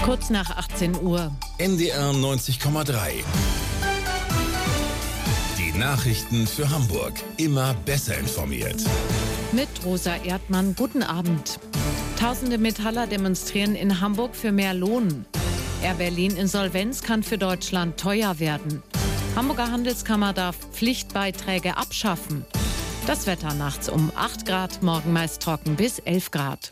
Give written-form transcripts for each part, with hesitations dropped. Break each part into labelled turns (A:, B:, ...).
A: Kurz nach 18 Uhr.
B: NDR 90,3. Die Nachrichten für Hamburg. Immer besser informiert.
A: Mit Rosa Erdmann, guten Abend. Tausende Metaller demonstrieren in Hamburg für mehr Lohn. Air Berlin Insolvenz kann für Deutschland teuer werden. Hamburger Handelskammer darf Pflichtbeiträge abschaffen. Das Wetter nachts um 8 Grad, morgen meist trocken bis 11 Grad.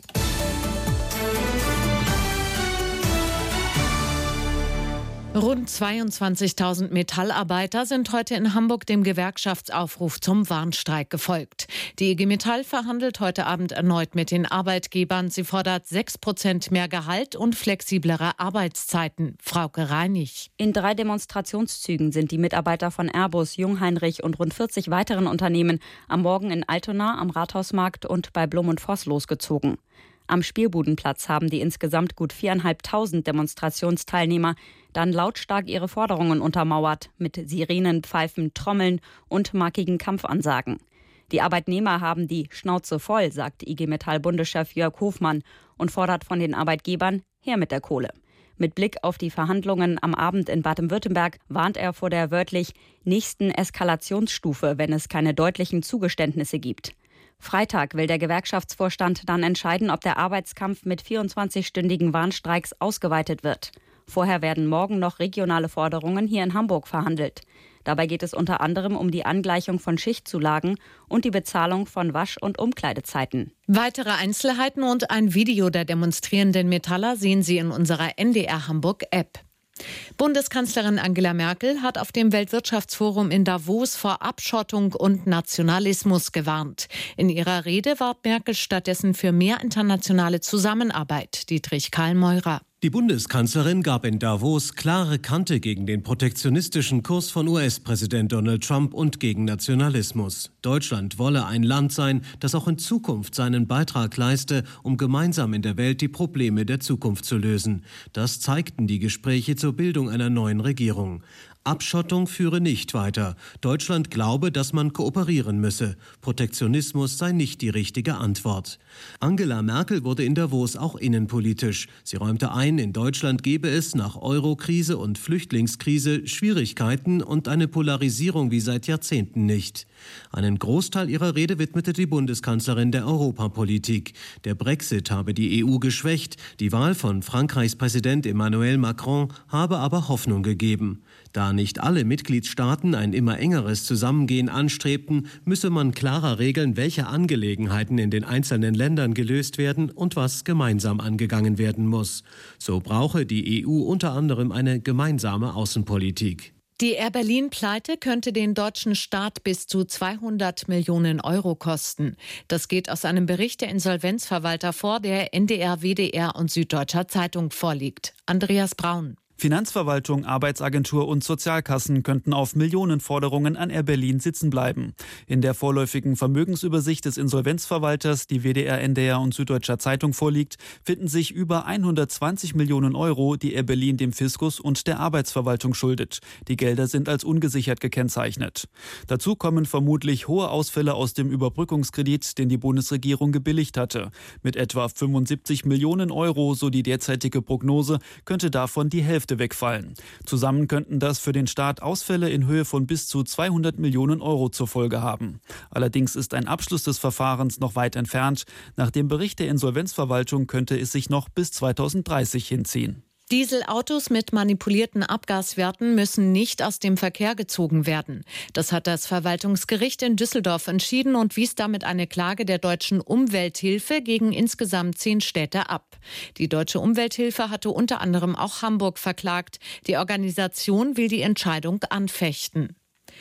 A: Rund 22.000 Metallarbeiter sind heute in Hamburg dem Gewerkschaftsaufruf zum Warnstreik gefolgt. Die IG Metall verhandelt heute Abend erneut mit den Arbeitgebern. Sie fordert 6% mehr Gehalt und flexiblere Arbeitszeiten. Frauke Reinig.
C: In 3 Demonstrationszügen sind die Mitarbeiter von Airbus, Jungheinrich und rund 40 weiteren Unternehmen am Morgen in Altona, am Rathausmarkt und bei Blum und Voss losgezogen. Am Spielbudenplatz haben die insgesamt gut 4.500 Demonstrationsteilnehmer dann lautstark ihre Forderungen untermauert, mit Sirenen, Pfeifen, Trommeln und markigen Kampfansagen. Die Arbeitnehmer haben die Schnauze voll, sagt IG Metall-Bundeschef Jörg Hofmann und fordert von den Arbeitgebern, her mit der Kohle. Mit Blick auf die Verhandlungen am Abend in Baden-Württemberg warnt er vor der wörtlich nächsten Eskalationsstufe, wenn es keine deutlichen Zugeständnisse gibt. Freitag will der Gewerkschaftsvorstand dann entscheiden, ob der Arbeitskampf mit 24-stündigen Warnstreiks ausgeweitet wird. Vorher werden morgen noch regionale Forderungen hier in Hamburg verhandelt. Dabei geht es unter anderem um die Angleichung von Schichtzulagen und die Bezahlung von Wasch- und Umkleidezeiten.
A: Weitere Einzelheiten und ein Video der demonstrierenden Metaller sehen Sie in unserer NDR Hamburg App. Bundeskanzlerin Angela Merkel hat auf dem Weltwirtschaftsforum in Davos vor Abschottung und Nationalismus gewarnt. In ihrer Rede warb Merkel stattdessen für mehr internationale Zusammenarbeit. Dietrich Karl-Meurer.
D: Die Bundeskanzlerin gab in Davos klare Kante gegen den protektionistischen Kurs von US-Präsident Donald Trump und gegen Nationalismus. Deutschland wolle ein Land sein, das auch in Zukunft seinen Beitrag leiste, um gemeinsam in der Welt die Probleme der Zukunft zu lösen. Das zeigten die Gespräche zur Bildung einer neuen Regierung. Abschottung führe nicht weiter. Deutschland glaube, dass man kooperieren müsse. Protektionismus sei nicht die richtige Antwort. Angela Merkel wurde in Davos auch innenpolitisch. Sie räumte ein, in Deutschland gebe es nach Euro-Krise und Flüchtlingskrise Schwierigkeiten und eine Polarisierung wie seit Jahrzehnten nicht. Einen Großteil ihrer Rede widmete die Bundeskanzlerin der Europapolitik. Der Brexit habe die EU geschwächt, die Wahl von Frankreichs Präsident Emmanuel Macron habe aber Hoffnung gegeben. Da nicht alle Mitgliedstaaten ein immer engeres Zusammengehen anstrebten, müsse man klarer regeln, welche Angelegenheiten in den einzelnen Ländern gelöst werden und was gemeinsam angegangen werden muss. So brauche die EU unter anderem eine gemeinsame Außenpolitik.
A: Die Air Berlin-Pleite könnte den deutschen Staat bis zu 200 Millionen Euro kosten. Das geht aus einem Bericht der Insolvenzverwalter vor, der NDR, WDR und Süddeutscher Zeitung vorliegt. Andreas Braun.
E: Finanzverwaltung, Arbeitsagentur und Sozialkassen könnten auf Millionenforderungen an Air Berlin sitzen bleiben. In der vorläufigen Vermögensübersicht des Insolvenzverwalters, die WDR, NDR und Süddeutscher Zeitung vorliegt, finden sich über 120 Millionen Euro, die Air Berlin dem Fiskus und der Arbeitsverwaltung schuldet. Die Gelder sind als ungesichert gekennzeichnet. Dazu kommen vermutlich hohe Ausfälle aus dem Überbrückungskredit, den die Bundesregierung gebilligt hatte. Mit etwa 75 Millionen Euro, so die derzeitige Prognose, könnte davon die Hälfte wegfallen. Zusammen könnten das für den Staat Ausfälle in Höhe von bis zu 200 Millionen Euro zur Folge haben. Allerdings ist ein Abschluss des Verfahrens noch weit entfernt. Nach dem Bericht der Insolvenzverwaltung könnte es sich noch bis 2030 hinziehen.
A: Dieselautos mit manipulierten Abgaswerten müssen nicht aus dem Verkehr gezogen werden. Das hat das Verwaltungsgericht in Düsseldorf entschieden und wies damit eine Klage der Deutschen Umwelthilfe gegen insgesamt 10 Städte ab. Die Deutsche Umwelthilfe hatte unter anderem auch Hamburg verklagt. Die Organisation will die Entscheidung anfechten.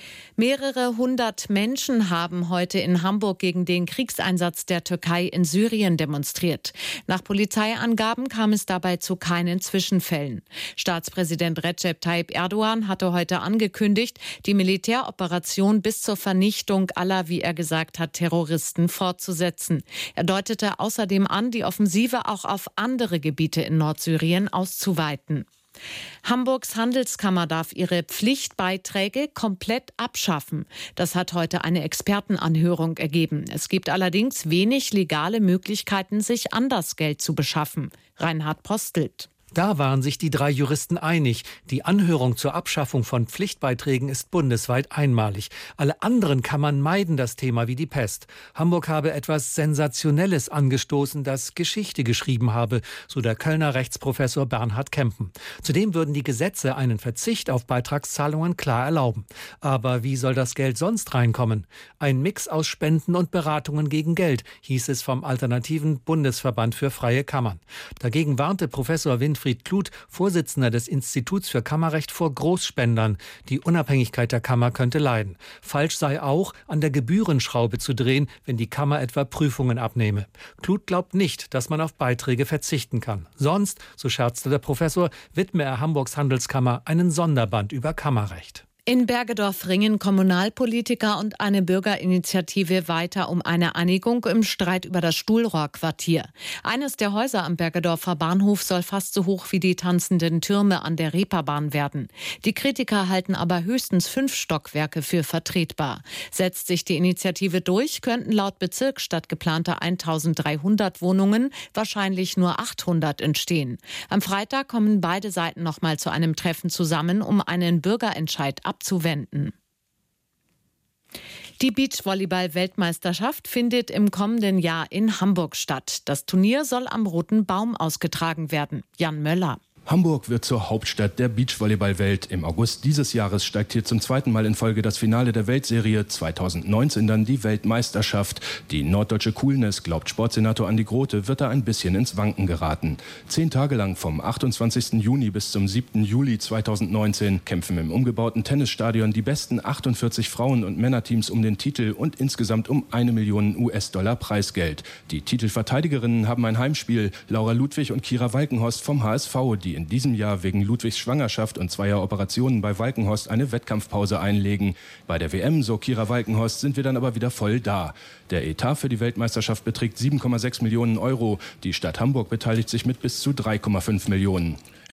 A: Mehrere hundert Menschen haben heute in Hamburg gegen den Kriegseinsatz der Türkei in Syrien demonstriert. Nach Polizeiangaben kam es dabei zu keinen Zwischenfällen. Staatspräsident Recep Tayyip Erdogan hatte heute angekündigt, die Militäroperation bis zur Vernichtung aller, wie er gesagt hat, Terroristen fortzusetzen. Er deutete außerdem an, die Offensive auch auf andere Gebiete in Nordsyrien auszuweiten. Hamburgs Handelskammer darf ihre Pflichtbeiträge komplett abschaffen. Das hat heute eine Expertenanhörung ergeben. Es gibt allerdings wenig legale Möglichkeiten, sich anders Geld zu beschaffen. Reinhard Postelt.
F: Da waren sich die 3 Juristen einig. Die Anhörung zur Abschaffung von Pflichtbeiträgen ist bundesweit einmalig. Alle anderen Kammern meiden das Thema wie die Pest. Hamburg habe etwas Sensationelles angestoßen, das Geschichte geschrieben habe, so der Kölner Rechtsprofessor Bernhard Kempen. Zudem würden die Gesetze einen Verzicht auf Beitragszahlungen klar erlauben. Aber wie soll das Geld sonst reinkommen? Ein Mix aus Spenden und Beratungen gegen Geld, hieß es vom alternativen Bundesverband für freie Kammern. Dagegen warnte Professor Winfried Kluth, Vorsitzender des Instituts für Kammerrecht, vor Großspendern. Die Unabhängigkeit der Kammer könnte leiden. Falsch sei auch, an der Gebührenschraube zu drehen, wenn die Kammer etwa Prüfungen abnehme. Kluth glaubt nicht, dass man auf Beiträge verzichten kann. Sonst, so scherzte der Professor, widme er Hamburgs Handelskammer einen Sonderband über Kammerrecht.
A: In Bergedorf ringen Kommunalpolitiker und eine Bürgerinitiative weiter um eine Einigung im Streit über das Stuhlrohrquartier. Eines der Häuser am Bergedorfer Bahnhof soll fast so hoch wie die tanzenden Türme an der Reeperbahn werden. Die Kritiker halten aber höchstens 5 Stockwerke für vertretbar. Setzt sich die Initiative durch, könnten laut Bezirk statt geplanter 1300 Wohnungen wahrscheinlich nur 800 entstehen. Am Freitag kommen beide Seiten nochmal zu einem Treffen zusammen, um einen Bürgerentscheid abzuwenden. Die Beachvolleyball-Weltmeisterschaft findet im kommenden Jahr in Hamburg statt. Das Turnier soll am Roten Baum ausgetragen werden. Jan Möller.
G: Hamburg wird zur Hauptstadt der Beachvolleyball-Welt. Im August dieses Jahres steigt hier zum 2. Mal in Folge das Finale der Weltserie, 2019 dann die Weltmeisterschaft. Die norddeutsche Coolness, glaubt Sportsenator Andi Grote, wird da ein bisschen ins Wanken geraten. 10 Tage lang vom 28. Juni bis zum 7. Juli 2019 kämpfen im umgebauten Tennisstadion die besten 48 Frauen- und Männerteams um den Titel und insgesamt um 1 Million US-Dollar Preisgeld. Die Titelverteidigerinnen haben ein Heimspiel. Laura Ludwig und Kira Walkenhorst vom HSV, die in diesem Jahr wegen Ludwigs Schwangerschaft und 2er Operationen bei Walkenhorst eine Wettkampfpause einlegen. Bei der WM, so Kira Walkenhorst, sind wir dann aber wieder voll da. Der Etat für die Weltmeisterschaft beträgt 7,6 Millionen Euro. Die Stadt Hamburg beteiligt sich mit bis zu 3,5 Millionen.